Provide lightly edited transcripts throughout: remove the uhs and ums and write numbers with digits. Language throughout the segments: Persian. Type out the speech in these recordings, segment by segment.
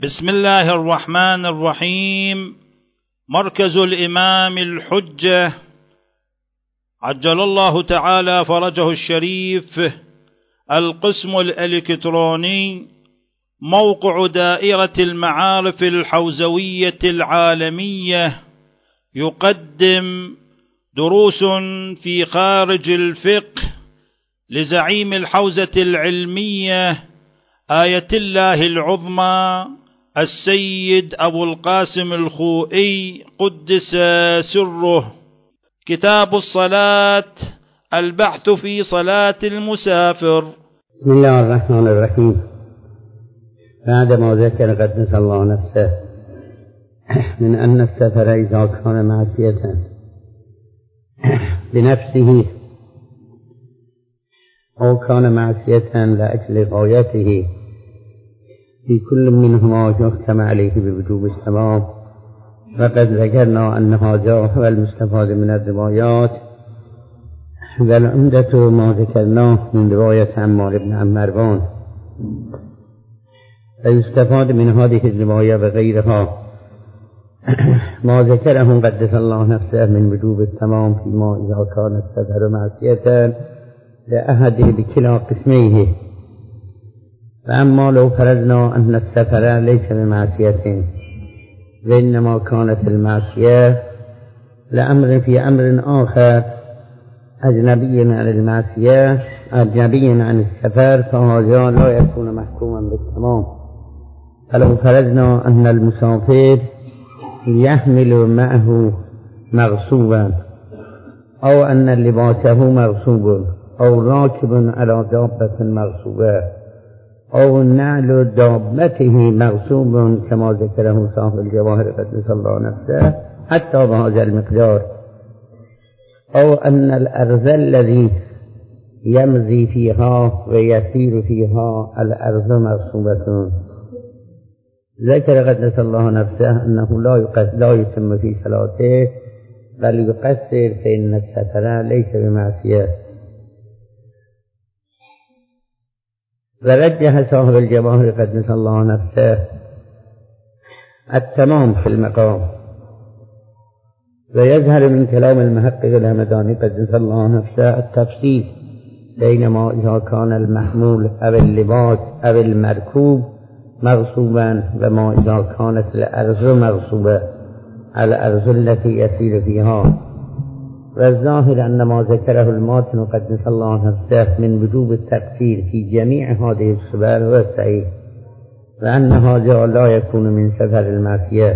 بسم الله الرحمن الرحيم. مركز الإمام الحجة عجل الله تعالى فرجه الشريف، القسم الإلكتروني، موقع دائرة المعارف الحوزوية العالمية، يقدم دروس في خارج الفقه لزعيم الحوزة العلمية آية الله العظمى السيد أبو القاسم الخوئي قدس سره. كتاب الصلاة، البحث في صلاة المسافر. بسم الله الرحمن الرحيم. بعد ما ذكر قدس الله نفسه من أن السفر إذا كان معصية بنفسه أو كان معصية لأجل غايته في كل منهما يحكم عليه بوجوب التمام. وقد ذكرنا أن هذا هو المستفاد من الروايات، والعمدة ما ذكرناه من رواية عمار بن مروان، ويستفاد من هذه الرواية وغيرها ما ذكره قدس الله نفسه من وجوب التمام فيما إذا كان السفر معصية لأحد بكلا قسميه. فأما لو فرضنا أن السفر ليس بمعصية وإنما كانت المعصية لأمر في أمر آخر أجنبي عن المعصية، أجنبي عن السفر، فهذا لا يكون محكوما بالتمام. فلو فرضنا أن المسافر يحمل معه مغصوبا، أو أن لباسه مغصوب، أو راكب على دابة مغصوبة، أو نعل دابته مغصوب كما ذكره صاحب الجواهر قدس الله نفسه حتى بهذا المقدار، أو أن الأرض الذي يمضي فيها ويسير فيها الأرض مغصوبة، ذكر قدس الله نفسه أنه لا يتم في صلاته بل يقصر، فإن السفر ليس بمعصية. ورجح صاحب الجواهر قدس الله نفسه التمام في المقام. ويظهر من كلام المحقق الهمداني قدس الله نفسه التفصيل بينما إذا كان المحمول أو اللباس أو المركوب مغصوبا وما إذا كانت الأرض مغصوبة، الأرض التي يسير فيها. والظاهر أن ما ذكره الماتن قدس الله نفسه من وجوب التقصير في جميع هذه الصور هو الصحيح، وأن هذا لا يكون من سفر المعصية.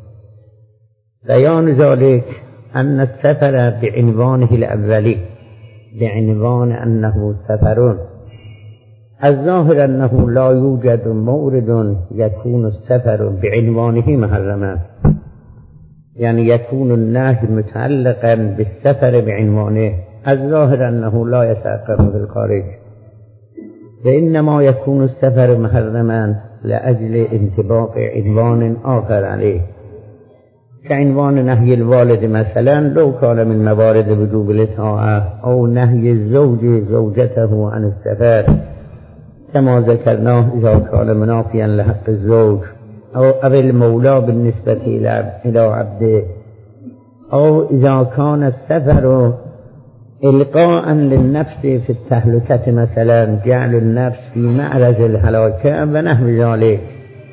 بيان ذلك أن السفر بعنوانه الأولي، بعنوان أنه سفر، الظاهر أنه لا يوجد مورد يكون السفر بعنوانه محرما، يعني يكون النهي متعلقا بالسفر بعنوانه. الظاهر أنه لا يتحقق في الخارج، وإنما يكون السفر محرما لأجل انطباق عنوان آخر عليه، كعنوان نهي الوالد مثلا لو كان من موارد وجوب الإطاعة، أو نهي الزوج زوجته عن السفر كما ذكرناه إذا كان منافيا لحق الزوج، أو المولى بالنسبة إلى عبده، أو إذا كان السفر إلقاء للنفس في التهلكة مثلا، جعل النفس في معرض الهلاكة ونحو ذلك،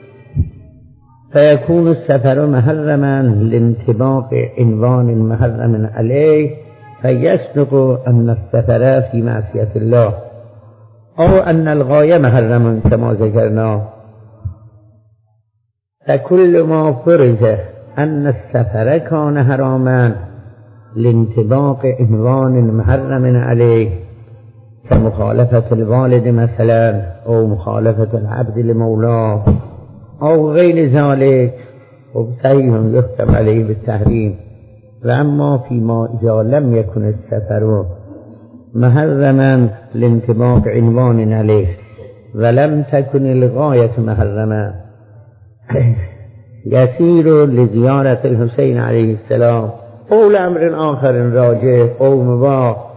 فيكون السفر محرما لانطباق عنوان محرم عليه، فيصدق أن السفر في معصية الله، أو أن الغاية محرم كما ذكرنا. فكل ما فرض أن السفر كان حراما لانطباق عنوان محرم عليه كمخالفة الوالد مثلا، أو مخالفة العبد لمولاه أو غير ذلك، وبصحيح يحكم عليه بالتحريم. وأما فيما إذا لم يكن السفر محرما لانطباق عنوان عليه ولم تكن الغاية محرما، يسير لزيارة الحسين عليه السلام أو لأمر آخر راجع أو مباح،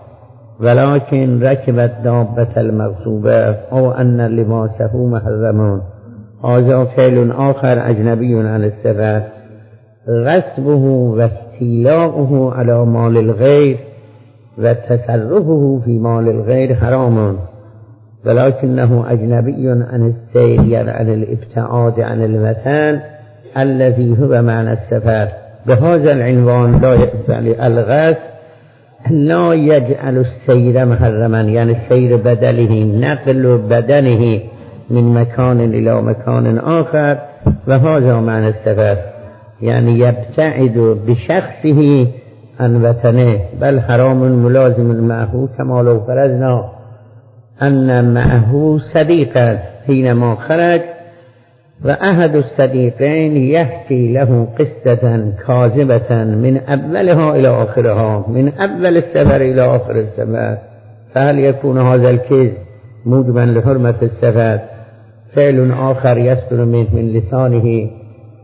ولكن ركبت دابة المغصوبة، أو أن لباسه محرم، هذا فعل آخر أجنبي عن السفر. غصبه واستيلاؤه على مال الغير وتصرفه في مال الغير حرام، ولكنه أجنبي عن السير، يعني عن الابتعاد عن المكان الذي هو معنى السفر. بهذا العنوان لا يقبل الغصب لا يجعل السير محرما، يعني السير بدله، نقل بدنه من مكان إلى مكان آخر، وهذا معنى السفر، يعني يبتعد بشخصه عن وطنه. بل حرام ملازم معه، كما لو فرضنا أن معه صديقا حينما خرج وأحد الصديقين يحكي له قصة كاذبة من أولها إلى آخرها، من أول السفر إلى آخر السفر، فهل يكون هذا الكذب موجبا لحرمة السفر؟ فعل آخر يصدر من لسانه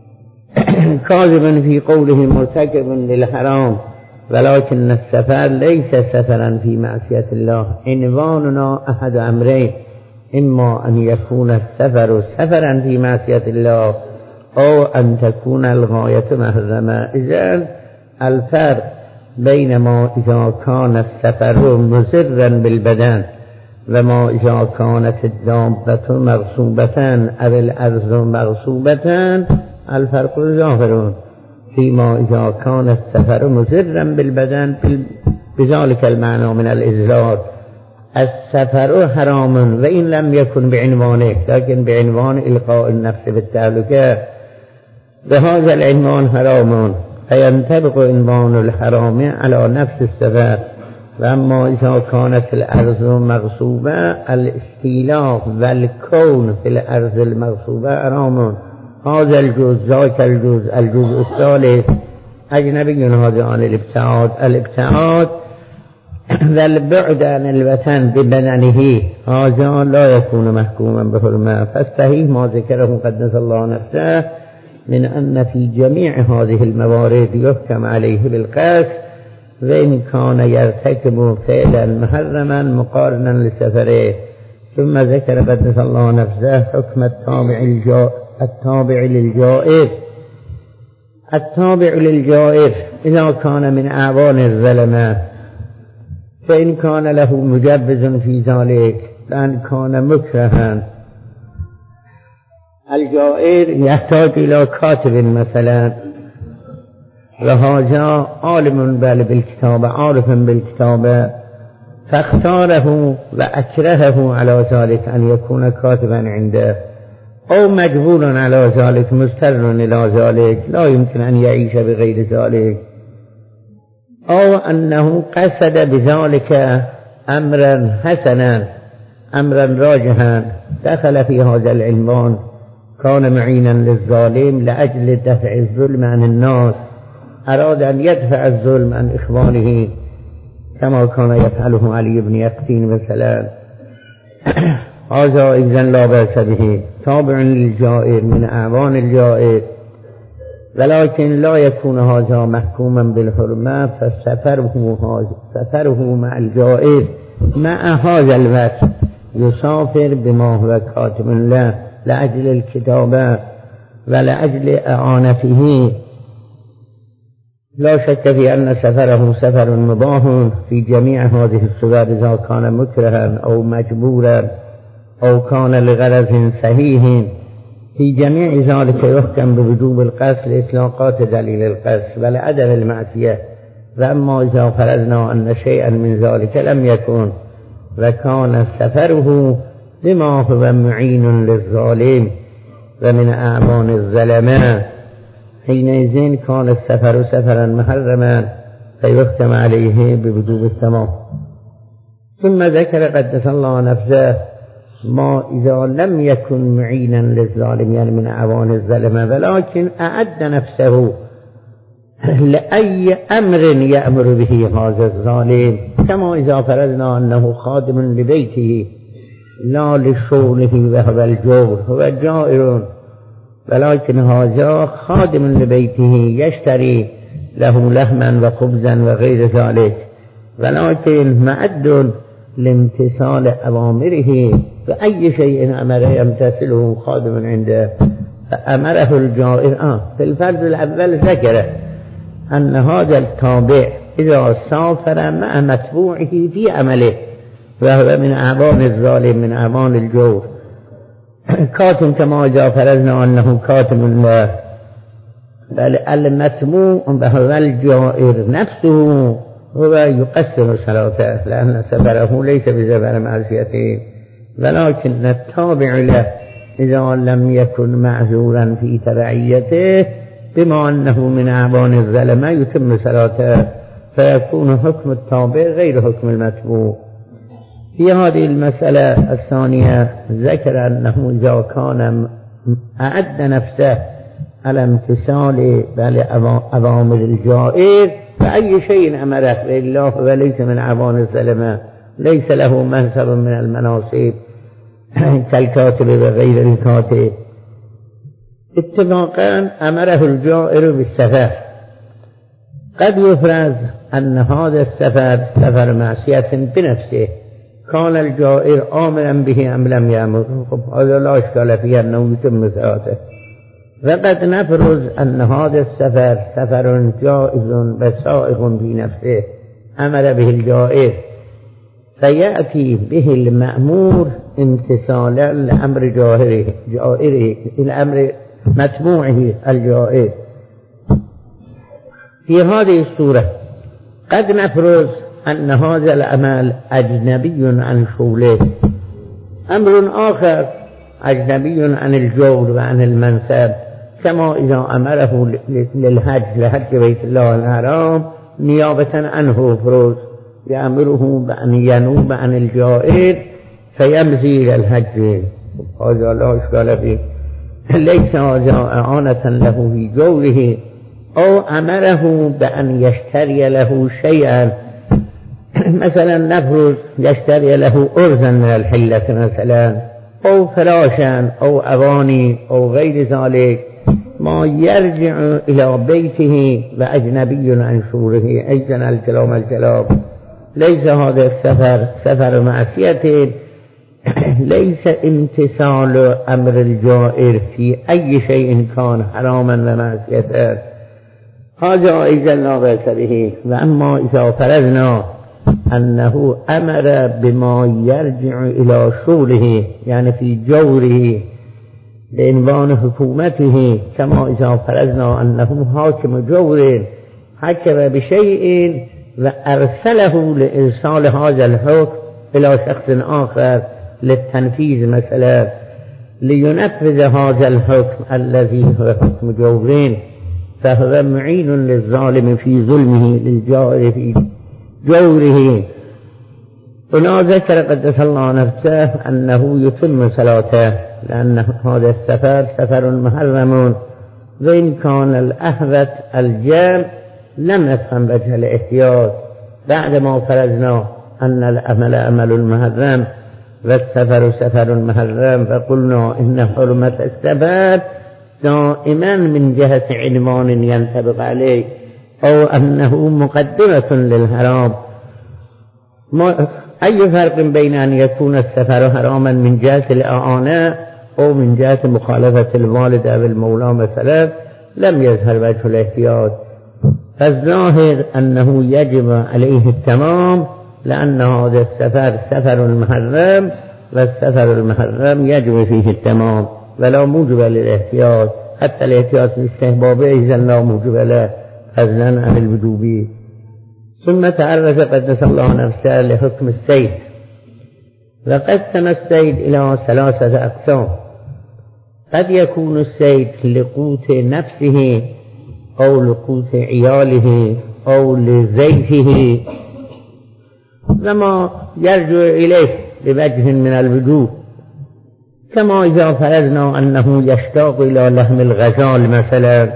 كاذبا في قوله مرتكب للحرام، ولكن السفر ليس سفرا في معصية الله. عنواننا أحد أمرين: إما أن يكون السفر سفرا في معصية الله، أو أن تكون الغاية محرمة. إذن الفرق بين ما إذا كان السفر مضرا بالبدن وما إذا كانت الدابة مغصوبة أو الأرض مغصوبة، الفرق ظاهر. فيما إذا كان السفر مضرا بالبدن بذلك المعنى من الإذلال، السفر حرام وإن لم يكن بعنوانه، لكن بعنوان إلقاء النفس بالتهلكة، بهذا العنوان حرام، فينطبق عنوان الحرام على نفس السفر. وأما إذا كانت الأرض مغصوبة، الاستيلاء والكون في الأرض المغصوبة حرام. هذا الجزء ذاك الجزء الثالث أجنبي هذا عن الابتعاد والبعد عن الوطن ببدنه، هذا لا يكون محكوما بحرمة. فالصحيح ما ذكره قدس الله نفسه من أن في جميع هذه الموارد يحكم عليه بالقصد، وإن كان يرتكب فعلا محرما مقارنا لسفره. ثم ذكر قدس الله نفسه حكم التابع للجائر. التابع للجائر إذا كان من أعوان الظلمة، فإن كان له مجبز في ذلك، فإن كان مكرها. الجائر يحتاج إلى كاتب مثلا، وهذا عالم بالكتابة، عارف بالكتابة، فاختاره وأكرهه على ذلك أن يكون كاتبا عنده، أو مجبور على ذلك، مضطر إلى ذلك، لا يمكن أن يعيش بغير ذلك، أو أنه قصد بذلك أمرا حسنا، أمرا راجحا، دخل في هذا العنوان، كان معينا للظالم لأجل دفع الظلم عن الناس، أراد أن يدفع الظلم عن إخوانه كما كان يفعله علي بن يقطين مثلا. هذا إذن لا بأس به، تابع للجائر من أعوان الجائر، ولكن لا يكون هذا محكوما بالحرمة. فسفره مع الجائر مع هذا الوصف يسافر بما هو كاتب له لأجل الكتابة ولأجل إعانته. لا شك في أن سفره سفر مباح في جميع هذه الصور، إذا كان مكرها أو مجبورا أو كان لغرض صحيح. في جميع ذلك يحكم بوجوب القصد لإطلاقات دليل القصد ولعدم المعصية. وأما إذا فرضنا أن شيئا من ذلك لم يكن وكان سفره بما هو معين للظالم ومن أعوان الظلمة، حينئذ كان السفر سفرا محرما فيحكم عليه بوجوب التمام. ثم ذكر قدس الله نفسه ما إذا لم يكن معينا للظالم، يعني من أعوان الظلمة، ولكن أعد نفسه لأي أمر يأمر به هذا الظالم، كما إذا فرضنا أنه خادم لبيته لا لشغله وهو الجور، هو جائر، ولكن هذا خادم لبيته يشتري له لحما وخبزا وغير ذلك، ولكن معد لامتثال أوامره فأي شيء أمر يمتثله خادم عنده فأمره الجائر. في الفرد الأول ذكر أن هذا التابع إذا سافر مع متبوعه في عمله وهو من أعوان الظالم من أعوان الجور كاتم كما إذا فرضنا أنه كاتم الله، بل المتبوع وهو الجائر نفسه هو يقسم صلاته لأن سفره ليس بسفر معصيته، ولكن التابع له إذا لم يكن معذورا في تبعيته بما أنه من أعوان الظلمة يتم صلاته، فيكون حكم التابع غير حكم المتبوع. في هذه المسألة الثانية ذكر أنه إذا كان أعد نفسه على امتثال أوامر الجائر فأي شيء أمره بالله وليس من أعوان الظلمة، ليس له منصب من المناصب كالكاتب وغير الكاتب. اتفاقا أمره الجائر بالسفر. قد يفرض أن هذا السفر سفر معصية بنفسه، كان الجائر آمرا به أم لم يأمر، هذا لا إشكال فيه أنه يتم صلاته. وقد نفرض أن هذا السفر سفر جائز وسائغ في نفسه أمر به الجائر، فيأتي به المأمور امتثالا لأمر جائره الأمر متبوعه الجائر. في هذه الصورة قد نفرض أن هذا العمل أجنبي عن شغله، أمر آخر أجنبي عن الجور وعن المنصب، كما إذا أمره لحج بيت الله الحرام نيابة عنه فروض يأمره بأن ينوب عن الجائر فيمضي إلى الحج، هذا لا إشكال فيه، ليس هذا إعانة له في جوره، أو أمره بأن يشتري له شيئا، مثلا نفرض يشتري له أرزا من الحلة مثلا، أو فراشا أو أواني أو غير ذلك، ما يرجع إلى بيته وأجنبي عن شوره أيضا الكلام. ليس هذا السفر سفر معصية، ليس امتثال أمر الجائر في أي شيء كان حراما ومعصية، هذا أيضا لا بأس به. وأما إذا فرضنا أنه أمر بما يرجع إلى شغله يعني في جوره بعنوان حكومته، كما إذا فرضنا أنه حاكم جور حكم بشيء وأرسله لإرسال هذا الحكم إلى شخص آخر للتنفيذ مثلا لينفذ هذا الحكم الذي هو حكم جورين، فهو معين للظالم في ظلمه للجائر في جوره. هنا ذكر قدس الله نفسه أنه يتم صلاته لأن هذا السفر سفر محرم، وإن كان الأحوط الجام لم نفهم وجه الاحتياط بعدما فرضنا أن الأمل أمل محرم والسفر سفر محرم، فقلنا إن حرمة السفر دائما من جهة عنوان ينطبق عليه أو أنه مقدمة للحرام. أي فرق بين أن يكون السفر حراما من جهة الإعانة أو من جهة مخالفة الوالد أو المولى مثلا لم يظهر وجه الاحتياط، فالظاهر أنه يجب عليه التمام، لأن هذا السفر سفر محرم والسفر المحرم يجب فيه التمام ولا موجب للاحتياط، حتى الاحتياط الاستحبابي إذا لا موجب له فضلا عن الوجوبي. ثم تعرض قدس الله نفسه لحكم السيد، وقسم السيد إلى 3 أقسام. قد يكون السيد لقوت نفسه أو لقوت عياله أو لزيته وما يرجع إليه بوجه من الوجوه، كما إذا فرضنا أنه يشتاق إلى لحم الغزال مثلا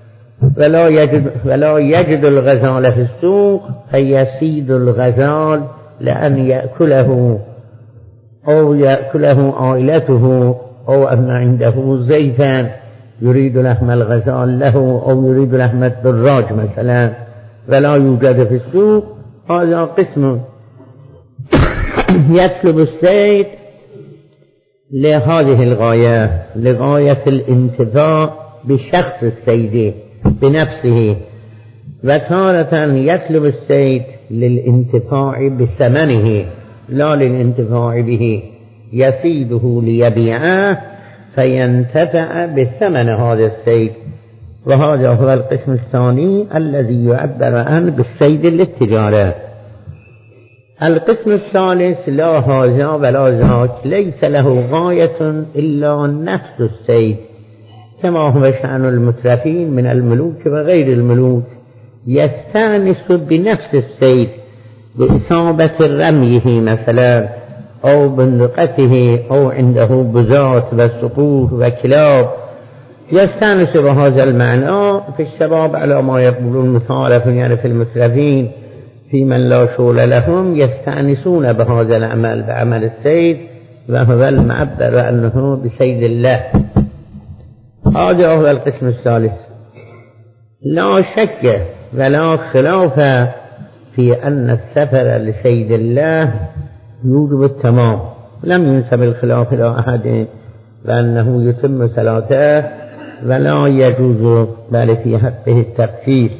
ولا يجد الغزال في السوق فيصيد الغزال لأن يأكله أو يأكله عائلته، أو أن عنده زيتا يريد لحم الغزال له أو يريد لحم الدراج مثلا ولا يوجد في السوق، هذا قسم. يطلب الصيد لهذه الغاية، لغاية الانتفاع بشخص السيد بنفسه، وتارة يطلب السيد للانتفاع بثمنه لا للانتفاع به، يصيده ليبيعه فينتفع بثمن هذا السيد. وهذا هو القسم الثاني الذي يعبر عنه بالسيد للتجارة. القسم الثالث لا هذا ولا ذاك، ليس له غاية إلا نفس السيد، كما هو شأن المترفين من الملوك وغير الملوك، يستأنس بنفس السيد بإصابة رميه مثلا أو بندقته أو عنده بزات وسقوط وكلاب، يستأنس بهذا المعنى. في الشباب على ما يقولون متعارف يعني في المترفين في من لا شغل لهم يستأنسون بهذا العمل بعمل السيد، وهو المعبر أنه بسيد الله. هذا هو القسم الثالث. لا شك ولا خلاف في أن السفر لسيد الله يوجب التمام، لم ينسب الخلاف إلى أحد بأنه يتم صلاته ولا يجوز بل في حقه التقصير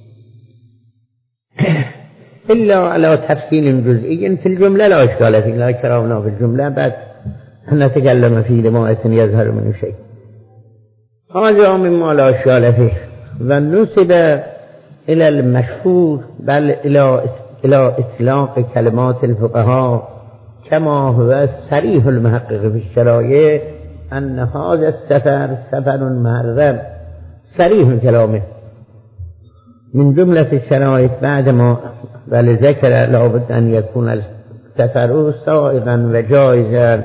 إلا على تفصيل جزئي في الجملة لا إشكال فيه، لا كرامنا في الجملة بعد نتكلم فيه لما يظهر منه شيء. هذا مما لا إشكال فيه، ونسب إلى المشهور بل إلى إطلاق كلمات الفقهاء كما هو صريح المحقق في الشرائع أن هذا السفر سفر محرم، صريح كلامه. من جملة الشرائط بعدما ذكر لابد أن يكون السفر سائغا وجائزا،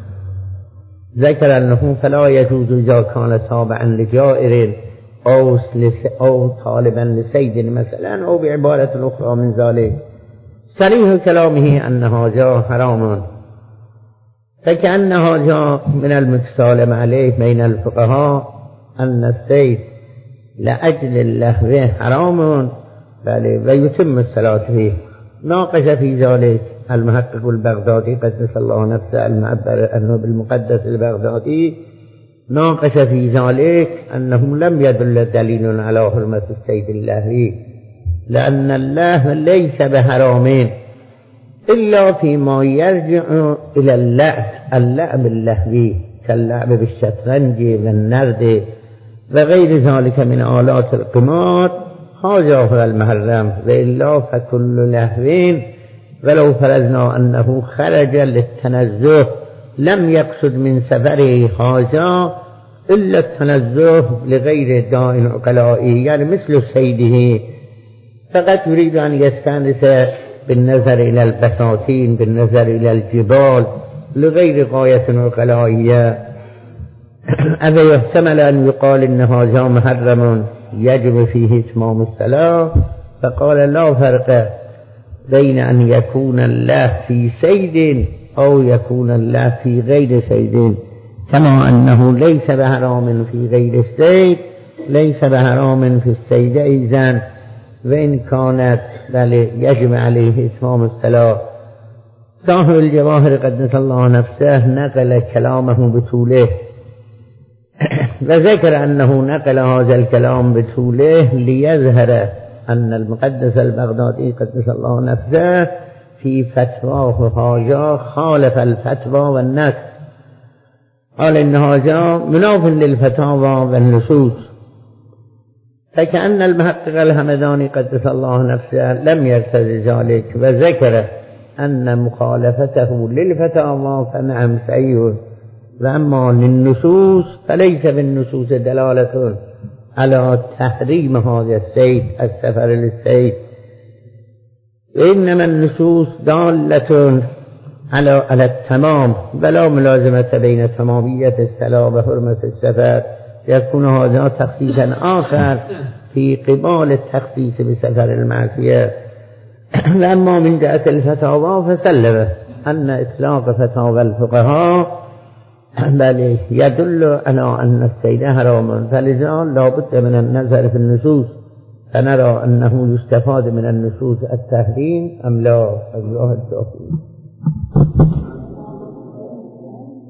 ذكر أنه فلا يجوز إذا كان تابعا لجائر أو طالبا لسيد مثلا أو بعبارة أخرى من ذلك. صريح كلامه أن هذا حرام، فكأن هذا من المتسالم عليه بين الفقهاء أن السيد لأجل اللهو حرام ويتم الصلاة فيه. ناقش في ذلك المحقق البغدادي قدس الله نفسه المعبر أنه بالمقدس البغدادي، ناقش في ذلك أنه لم يدل دليل على حرمة السيد اللهوي، لأن الله ليس بحرام إلا فيما يرجع إلى اللعب اللهوي كاللعب بالشطرنج والنرد وغير ذلك من آلات القمار، هذا هو المحرم، وإلا فكل لهو ولو فرضنا أنه خرج للتنزه لم يقصد من سفره هذا إلا التنزه لغير داء عقلائي، يعني مثل سيده فقط يريد أن يستأنس بالنظر إلى البساتين بالنظر إلى الجبال لغير غاية عقلائية. أذا يحتمل أن يقال إن هذا محرم يجب فيه إتمام الصلاة، فقال لا فرق بين أن يكون الله في سيد أو يكون الله في غير سيد، كما أنه ليس بحرام في غير السيد ليس بحرام في السيد أيضا، وإن كانت بل يجب عليه إتمام الصلاة. صاحب الجواهر قدس الله نفسه نقل كلامه بطوله، وذكر أنه نقل هذا الكلام بطوله ليظهر أن المقدس البغدادي قدس الله نفسه في فتواه هذا خالف الفتوى والنص، قال إن هذا مناف للفتاوى والنصوص، فكأن المحقق الهمداني قدس الله نفسه لم يرتضي ذلك، وذكر أن مخالفته للفتاوى فنعم سيء، وأما للنصوص فليس بالنصوص دلالة على تحريم هذا السيد السفر للسيد، وإنما النصوص دالة على التمام ولا ملازمة بين تمامية الصلاة وحرمة السفر، يكون هذا تخصيصا آخر في قبال التخصيص بسفر المعصية. وأما من جهة الفتاوى فسلم أن إطلاق فتاوى الفقهاء بل يدل على أن السيد حرام، فلذا لا بد من النظر في النصوص، فنرى أنه يستفاد من النصوص التحريم أم لا. الله التوفيق.